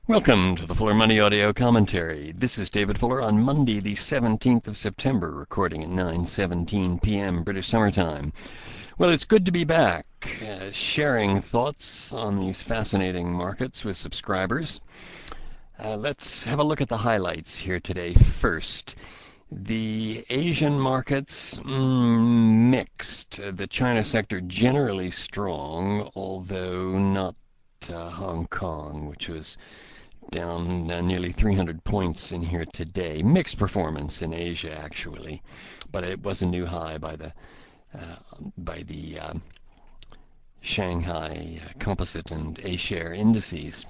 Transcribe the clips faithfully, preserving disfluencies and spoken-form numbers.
Welcome to the Fuller Money Audio Commentary. This is David Fuller on Monday, the seventeenth of September, recording at nine seventeen p m British Summer Time. Well, it's good to be back, uh, sharing thoughts on these fascinating markets with subscribers. Uh, let's have a look at the highlights here today first. The Asian markets, mm, mixed. Uh, The China sector generally strong, although not uh, Hong Kong, which was down uh, nearly three hundred points in here today. Mixed performance in Asia, actually, but it was a new high by the uh, by the um, Shanghai Composite and A-share indices.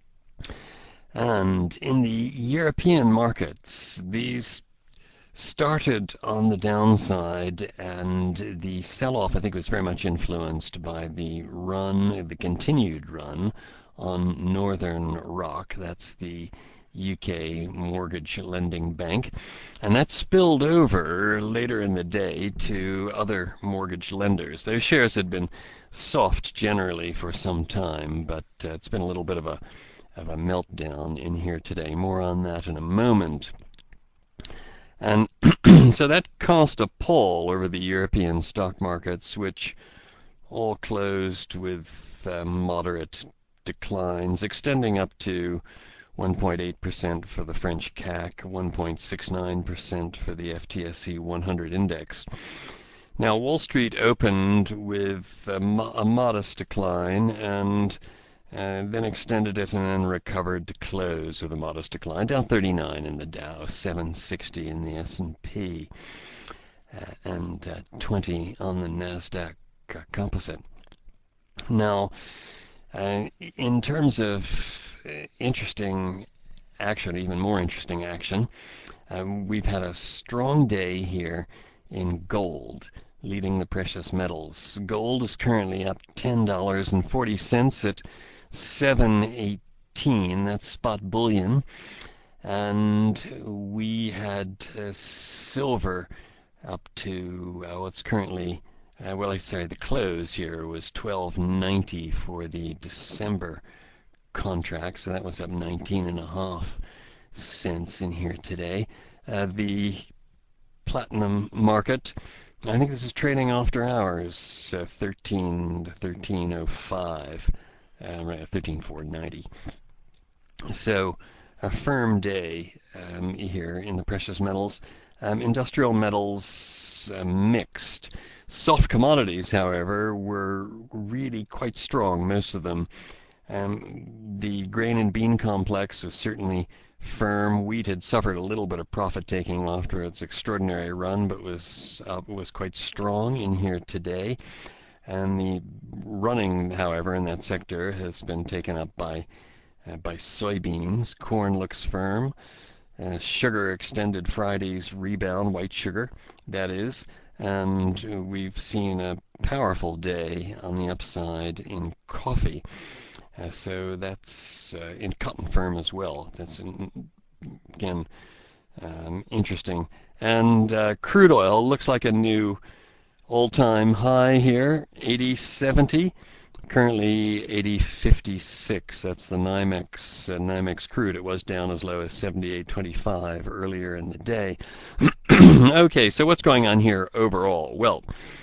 And in the European markets, these started on the downside, and the sell-off, I think, was very much influenced by the run, the continued run on Northern Rock. That's the U K mortgage lending bank. And that spilled over later in the day to other mortgage lenders. Those shares had been soft generally for some time, but uh, it's been a little bit of a of a meltdown in here today. More on that in a moment. And so that cast a pall over the European stock markets, which all closed with uh, moderate declines, extending up to one point eight percent for the French C A C, one point six nine percent for the F T S E one hundred index. Now, Wall Street opened with a, mo- a modest decline and uh, then extended it and then recovered to close with a modest decline, down thirty-nine in the Dow, seven sixty in the S and P, uh, and uh, twenty on the NASDAQ uh, Composite. Now, uh, in terms of uh, interesting action, even more interesting action, uh, we've had a strong day here in gold, leading the precious metals. Gold is currently up ten dollars and forty cents at seven eighteen. That's spot bullion. And we had uh, silver up to uh, what's currently uh, well, I say the close here was twelve ninety for the December contract, so that was up nineteen and a half cents in here today. Uh, the platinum market, I think this is trading after hours, uh, thirteen to thirteen oh five, uh, right, thirteen four ninety. So a firm day um, here in the precious metals. Um, industrial metals uh, mixed. Soft commodities, however, were really quite strong, most of them. Um, the grain and bean complex was certainly firm. Wheat had suffered a little bit of profit taking after its extraordinary run, but was uh, was quite strong in here today. And the running, however, in that sector has been taken up by uh, by soybeans. Corn looks firm. Uh, sugar extended Friday's rebound, white sugar, that is, and we've seen a powerful day on the upside in coffee. Uh, so that's uh, in cotton firm as well. That's again um, interesting. And uh, crude oil looks like a new all-time high here, eighty seventy. Currently eighty fifty-six. That's the NYMEX uh, NYMEX crude. It was down as low as seventy-eight twenty-five earlier in the day. Okay, so what's going on here overall? Well,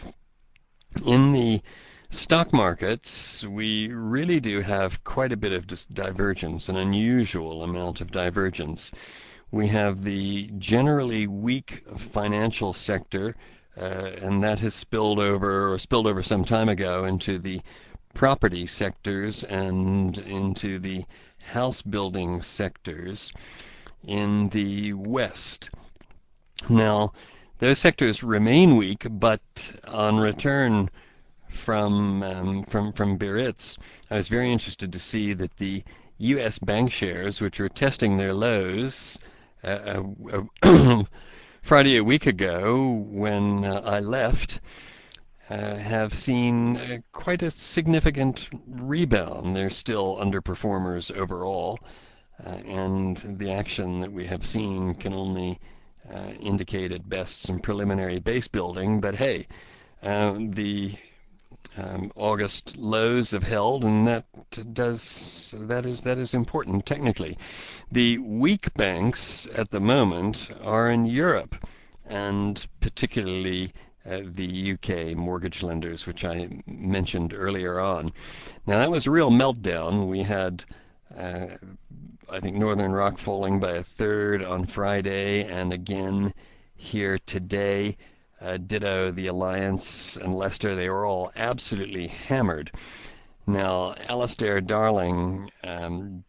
in the stock markets, we really do have quite a bit of divergence, an unusual amount of divergence. We have the generally weak financial sector, uh, and that has spilled over, or spilled over some time ago, into the property sectors and into the house building sectors in the West. Now, those sectors remain weak, but on return from um, from from Biarritz, I was very interested to see that the U S bank shares, which were testing their lows uh, uh, Friday a week ago when uh, I left, uh, have seen uh, quite a significant rebound. They're still underperformers overall, uh, and the action that we have seen can only uh, indicate at best some preliminary base building. But hey, uh, the um, August lows have held, and that does that is that is important technically. The weak banks at the moment are in Europe, and particularly uh, the U K mortgage lenders, which I mentioned earlier on. Now that was a real meltdown. We had uh, I think Northern Rock falling by a third on Friday, and again here today. Uh, ditto the Alliance and Leicester, they were all absolutely hammered. Now, Alistair Darling um,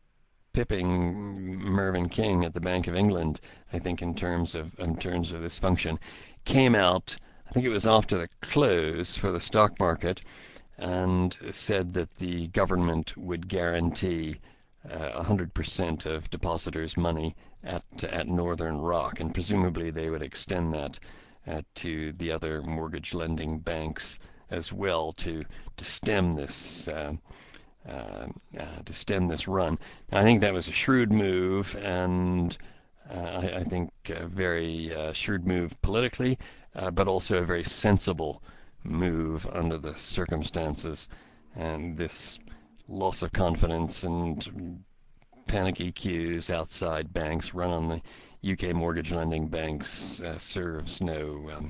pipping Mervyn King at the Bank of England, I think in terms of in terms of this function, came out, I think it was after the close for the stock market, and said that the government would guarantee uh, one hundred percent of depositors' money at at Northern Rock, and presumably they would extend that uh, to the other mortgage lending banks as well to to stem this uh, uh, uh, to stem this run. Now, I think that was a shrewd move, and uh, I, I think a very uh, shrewd move politically, uh, but also a very sensible move under the circumstances. And this loss of confidence and panicky queues outside banks run on the U K mortgage lending banks uh, serves no um,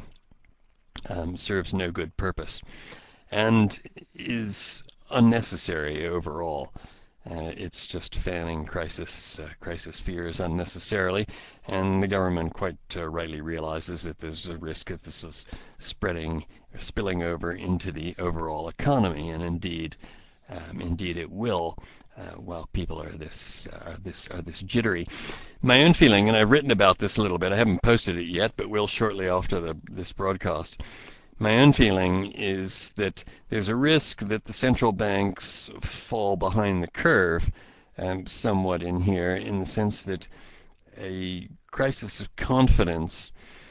um, serves no good purpose, and is unnecessary overall. Uh, it's just fanning crisis uh, crisis fears unnecessarily, and the government quite uh, rightly realizes that there's a risk that this is spreading, spilling over into the overall economy, and indeed, um, indeed it will. Uh, while people are this uh, are this are this jittery. My own feeling, and I've written about this a little bit. I haven't posted it yet, but will shortly after the, this broadcast. My own feeling is that there's a risk that the central banks fall behind the curve um, somewhat in here, in the sense that a crisis of confidence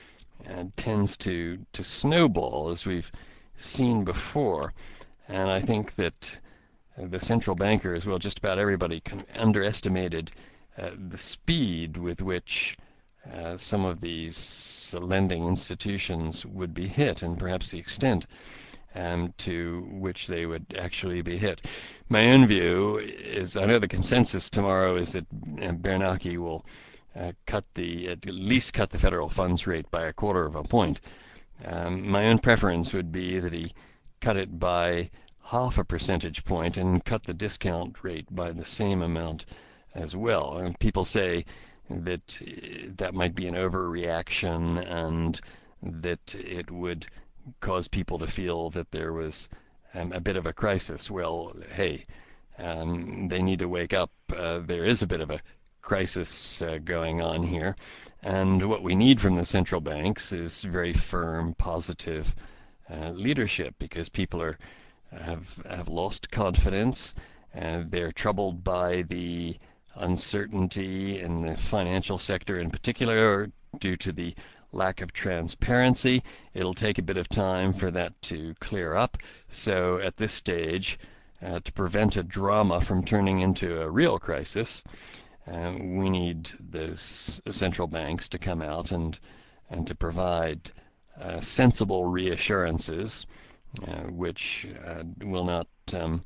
uh, tends to, to snowball, as we've seen before. And I think that uh, the central bankers, well, just about everybody, kind of underestimated uh, the speed with which uh, some of these lending institutions would be hit, and perhaps the extent um, to which they would actually be hit. My own view is, I know the consensus tomorrow is that uh, Bernanke will uh, cut the at least cut the federal funds rate by a quarter of a point. Um, my own preference would be that he cut it by half a percentage point and cut the discount rate by the same amount as well. And people say that that might be an overreaction, and that it would cause people to feel that there was um, a bit of a crisis. Well, hey, um, they need to wake up. Uh, there is a bit of a crisis uh, going on here, and what we need from the central banks is very firm, positive uh, leadership, because people are have have lost confidence, and they're troubled by the uncertainty in the financial sector in particular due to the lack of transparency. It'll take a bit of time for that to clear up. So at this stage, uh, to prevent a drama from turning into a real crisis, uh, we need those central banks to come out and and to provide uh, sensible reassurances, uh, which uh, will not um,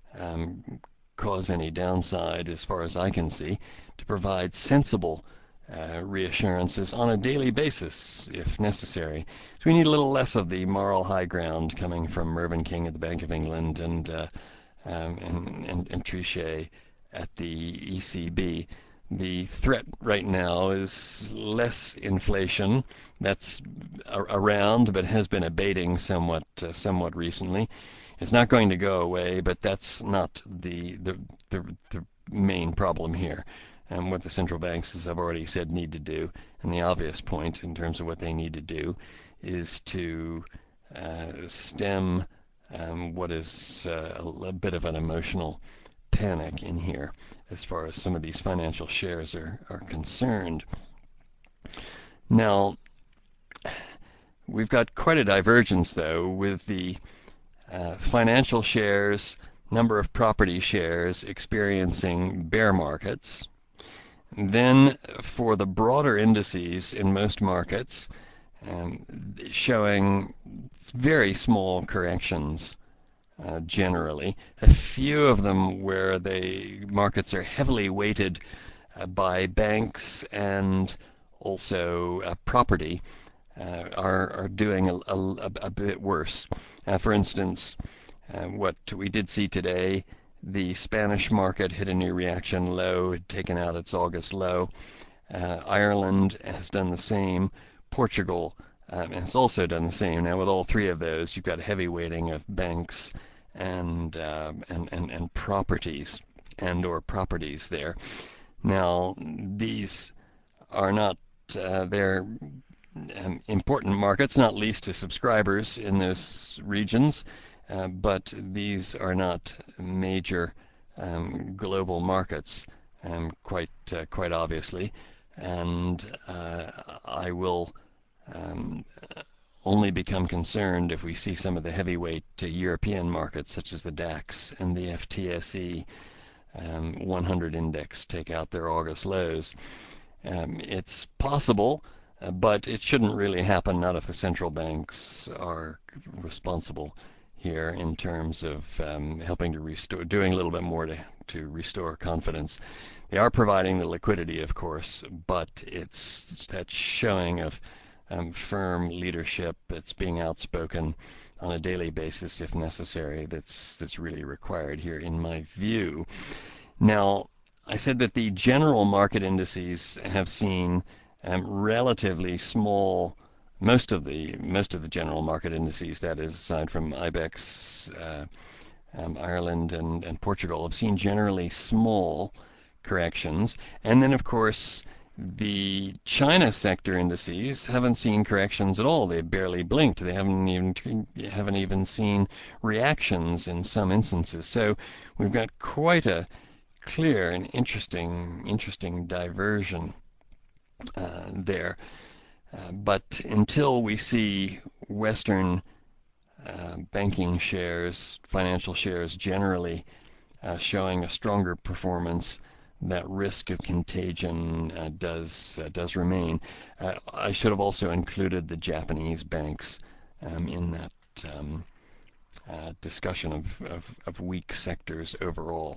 um, cause any downside as far as I can see, to provide sensible uh, reassurances on a daily basis if necessary. So we need a little less of the moral high ground coming from Mervyn King at the Bank of England and uh, um, and, and, and Trichet at the E C B. The threat right now is less inflation. That's around, but has been abating somewhat, uh, somewhat recently. It's not going to go away, but that's not the the the, the main problem here. And what the central banks, as I've already said, need to do, and the obvious point in terms of what they need to do, is to uh, stem um, what is uh, a, a bit of an emotional panic in here as far as some of these financial shares are, are concerned. Now, we've got quite a divergence, though, with the uh, financial shares, number of property shares experiencing bear markets. Then for the broader indices in most markets, um, showing very small corrections uh, generally. A few of them where the markets are heavily weighted uh, by banks and also uh, property uh, are, are doing a, a, a bit worse. Uh, for instance, uh, what we did see today, the Spanish market hit a new reaction low, had taken out its August low. Uh, Ireland has done the same. Portugal um, has also done the same. Now, with all three of those, you've got a heavy weighting of banks and uh, and, and and properties and or properties there. Now, these are not uh, they're um, important markets, not least to subscribers in those regions, uh, but these are not major um, global markets, um, quite uh, quite obviously, and uh, I will um, only become concerned if we see some of the heavyweight uh, European markets, such as the DAX and the F T S E um, one hundred index, take out their August lows. Um, it's possible, uh, but it shouldn't really happen, not if the central banks are responsible here in terms of um, helping to restore, doing a little bit more to, to restore confidence. They are providing the liquidity, of course, but it's that showing of um, firm leadership. It's being outspoken on a daily basis, if necessary, that's that's really required here, in my view. Now, I said that the general market indices have seen um, relatively small, most of the most of the general market indices, that is, aside from IBEX, uh, um, Ireland, and, and Portugal, have seen generally small corrections. And then, of course, the China sector indices haven't seen corrections at all. They barely blinked. They haven't even haven't even seen reactions in some instances. So we've got quite a clear and interesting interesting diversion uh, there. Uh, but until we see Western uh, banking shares, financial shares generally uh, showing a stronger performance, that risk of contagion uh, does uh, does remain. Uh, I should have also included the Japanese banks um, in that um, uh, discussion of, of, of weak sectors overall.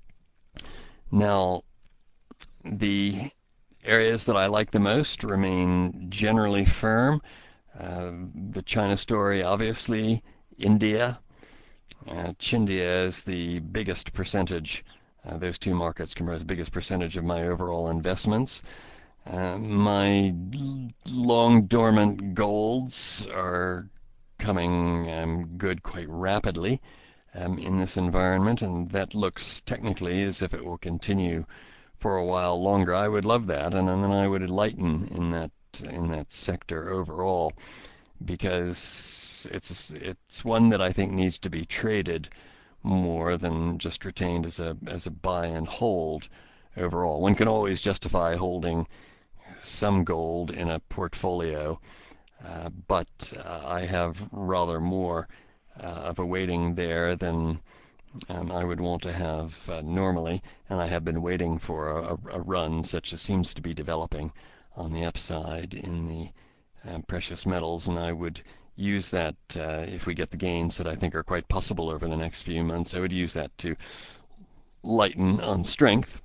Now, the areas that I like the most remain generally firm. Uh, the China story, obviously, India. Uh, Chindia is the biggest percentage. Uh, those two markets comprise the biggest percentage of my overall investments. Uh, my long dormant golds are coming um, good quite rapidly um, in this environment, and that looks technically as if it will continue for a while longer. I would love that, and, and then I would lighten in that in that sector overall, because it's it's one that I think needs to be traded more than just retained as a as a buy and hold overall. One can always justify holding some gold in a portfolio, uh, but uh, I have rather more uh, of a weighting there than um, I would want to have uh, normally, and I have been waiting for a, a run such as seems to be developing on the upside in the um, precious metals, and I would use that uh, if we get the gains that I think are quite possible over the next few months. I would use that to lighten on strength.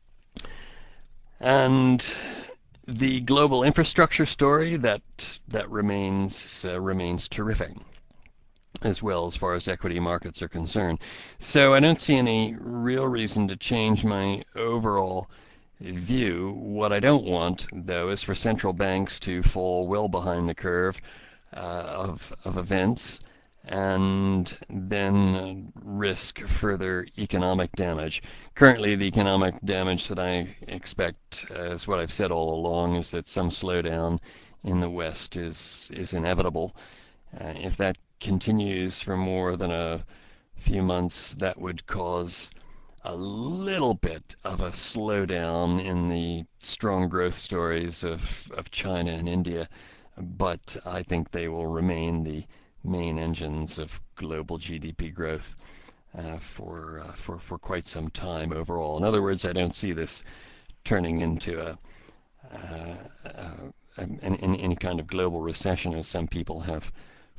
And the global infrastructure story, that that remains uh, remains terrific as well as far as equity markets are concerned. So I don't see any real reason to change my overall view. What I don't want, though, is for central banks to fall well behind the curve uh, of, of events and then risk further economic damage. Currently, the economic damage that I expect, uh, is what I've said all along, is that some slowdown in the West is, is inevitable. Uh, if that continues for more than a few months, that would cause a little bit of a slowdown in the strong growth stories of, of China and India, but I think they will remain the main engines of global G D P growth uh, for, uh, for for quite some time overall. In other words, I don't see this turning into a uh, uh, any, any kind of global recession, as some people have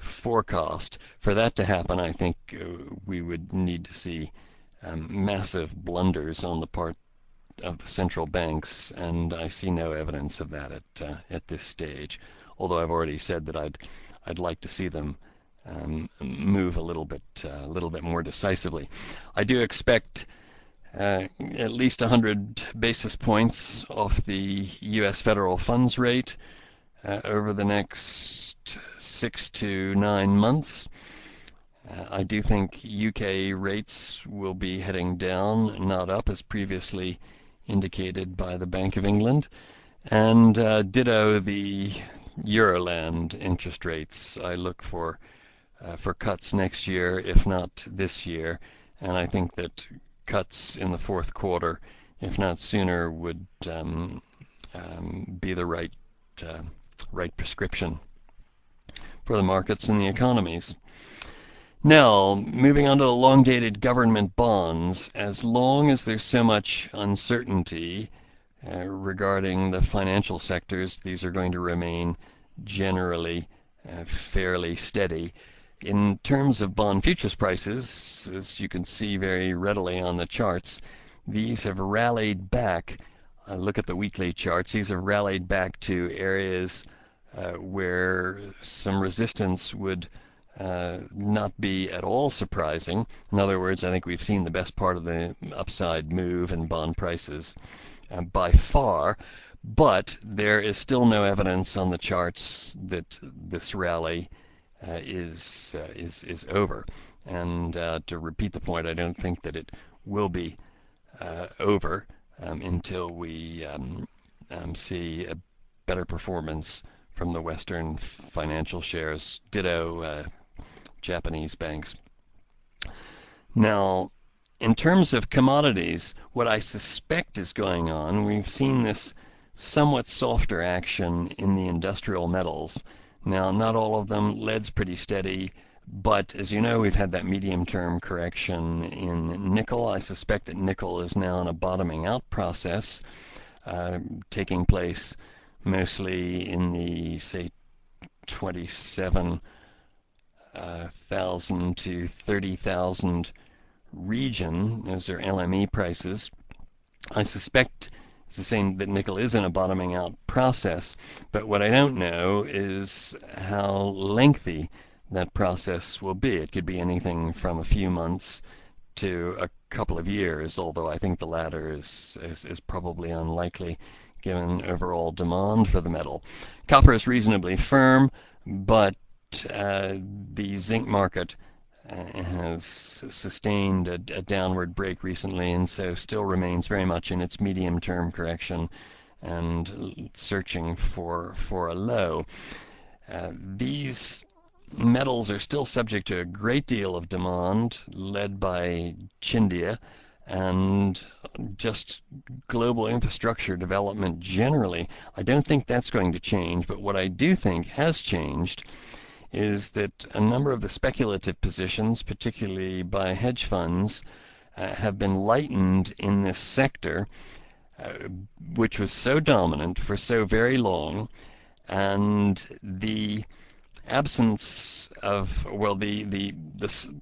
forecast. For that to happen, I think uh, we would need to see um, massive blunders on the part of the central banks, and I see no evidence of that at uh, at this stage. Although I've already said that I'd I'd like to see them um, move a little bit uh, a little bit more decisively. I do expect uh, at least one hundred basis points off the U S federal funds rate uh, over the next six to nine months. Uh, I do think U K rates will be heading down, not up, as previously indicated by the Bank of England, and uh, ditto the Euroland interest rates. I look for uh, for cuts next year, if not this year, and I think that cuts in the fourth quarter, if not sooner, would um, um, be the right uh, right prescription for the markets and the economies. Now, moving on to the long-dated government bonds, as long as there's so much uncertainty uh, regarding the financial sectors, these are going to remain generally uh, fairly steady. In terms of bond futures prices, as you can see very readily on the charts, these have rallied back. Uh, look at the weekly charts. These have rallied back to areas uh, where some resistance would Uh, not be at all surprising. In other words, I think we've seen the best part of the upside move in bond prices uh, by far, but there is still no evidence on the charts that this rally uh, is uh, is is over. And uh, to repeat the point, I don't think that it will be uh, over um, until we um, um, see a better performance from the Western financial shares. Ditto uh, Japanese banks. Now, in terms of commodities, what I suspect is going on, we've seen this somewhat softer action in the industrial metals. Now, not all of them. Lead's pretty steady, but as you know, we've had that medium-term correction in nickel. I suspect that nickel is now in a bottoming out process, uh, taking place mostly in the, say, twenty-seven Uh, thousand to thirty thousand region. Those are L M E prices. I suspect it's the same that nickel is in a bottoming out process, but what I don't know is how lengthy that process will be. It could be anything from a few months to a couple of years, although I think the latter is, is, is probably unlikely given overall demand for the metal. Copper is reasonably firm, but uh, the zinc market uh, has sustained a, a downward break recently, and so still remains very much in its medium-term correction and searching for for a low. Uh, these metals are still subject to a great deal of demand, led by Chindia and just global infrastructure development generally. I don't think that's going to change, but what I do think has changed is that a number of the speculative positions, particularly by hedge funds, uh, have been lightened in this sector, uh, which was so dominant for so very long, and the absence of, well, the the the,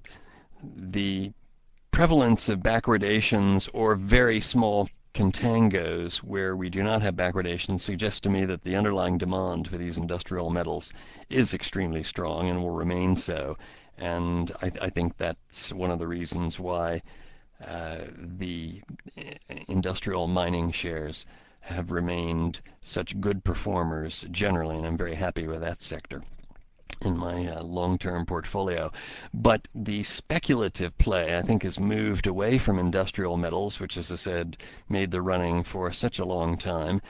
the prevalence of backwardations or very small contangos where we do not have backwardation suggests to me that the underlying demand for these industrial metals is extremely strong and will remain so. And I, I think that's one of the reasons why uh, the industrial mining shares have remained such good performers generally, and I'm very happy with that sector in my uh, long-term portfolio. But the speculative play, I think, has moved away from industrial metals, which, as I said, made the running for such a long time,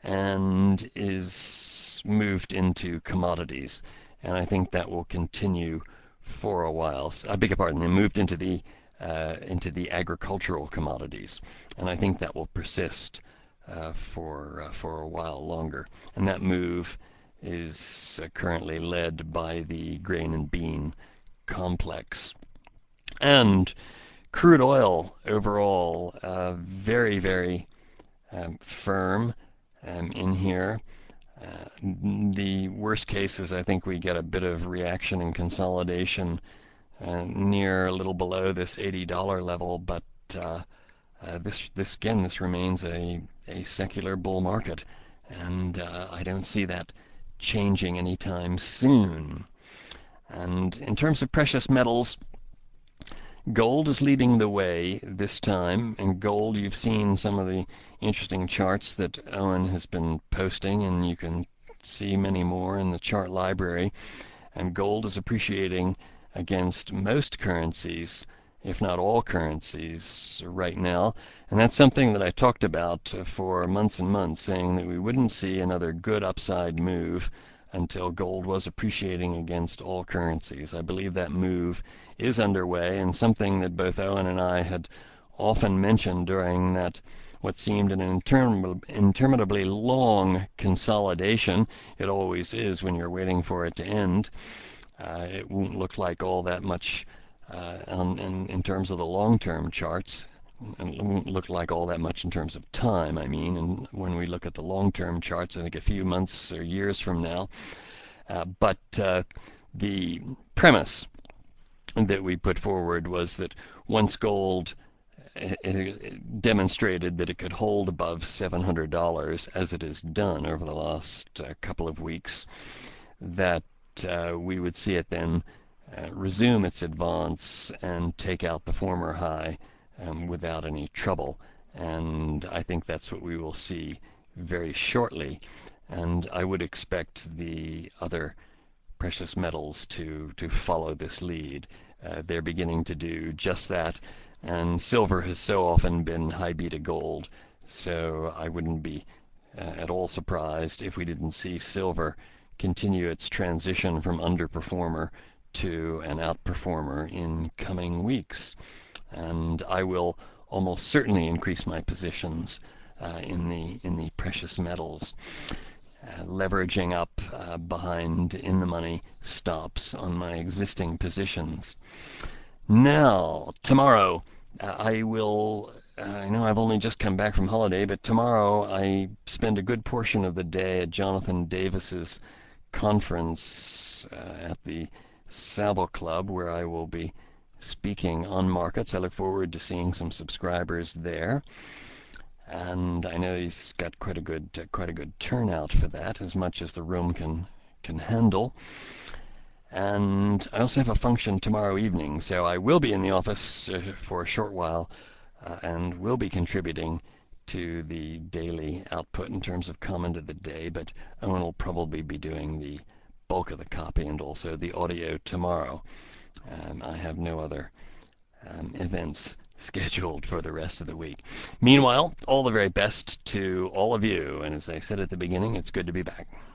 and is moved into commodities. And I think that will continue for a while. I beg your pardon, they moved into the uh, into the agricultural commodities, and I think that will persist uh, for uh, for a while longer. And that move is uh, currently led by the grain and bean complex. And crude oil overall, uh, very, very um, firm um, in here. Uh, the worst case is I think we get a bit of reaction and consolidation uh, near a little below this eighty dollar level, but uh, uh, this this again this remains a a secular bull market, and uh, I don't see that changing anytime soon. And in terms of precious metals, gold is leading the way this time. And gold, you've seen some of the interesting charts that Owen has been posting, and you can see many more in the chart library. And gold is appreciating against most currencies, if not all currencies, right now. And that's something that I talked about for months and months, saying that we wouldn't see another good upside move until gold was appreciating against all currencies. I believe that move is underway, and something that both Owen and I had often mentioned during that what seemed an intermin- interminably long consolidation. It always is when you're waiting for it to end. Uh, it won't look like all that much uh, on, in, in terms of the long-term charts. It won't look like all that much in terms of time, I mean. And when we look at the long-term charts, I think a few months or years from now. Uh, but uh, the premise that we put forward was that once gold demonstrated that it could hold above seven hundred dollars, as it has done over the last uh, couple of weeks, that uh, we would see it then uh, resume its advance and take out the former high um, without any trouble. And I think that's what we will see very shortly. And I would expect the other precious metals to, to follow this lead. Uh, they're beginning to do just that. And silver has so often been high beta gold, so I wouldn't be uh, at all surprised if we didn't see silver continue its transition from underperformer to an outperformer in coming weeks. And I will almost certainly increase my positions uh, in the in the precious metals, uh, leveraging up uh, behind in the money stops on my existing positions. Now, tomorrow, uh, I will. Uh, I know I've only just come back from holiday, but tomorrow I spend a good portion of the day at Jonathan Davis's conference uh, at the Savile Club, where I will be speaking on markets. I look forward to seeing some subscribers there, and I know he's got quite a good uh, quite a good turnout for that, as much as the room can can handle. And I also have a function tomorrow evening, so I will be in the office uh, for a short while uh, and will be contributing to the daily output in terms of comment of the day, but Owen will probably be doing the bulk of the copy and also the audio tomorrow. Um, I have no other um, events scheduled for the rest of the week. Meanwhile, all the very best to all of you, and as I said at the beginning, it's good to be back.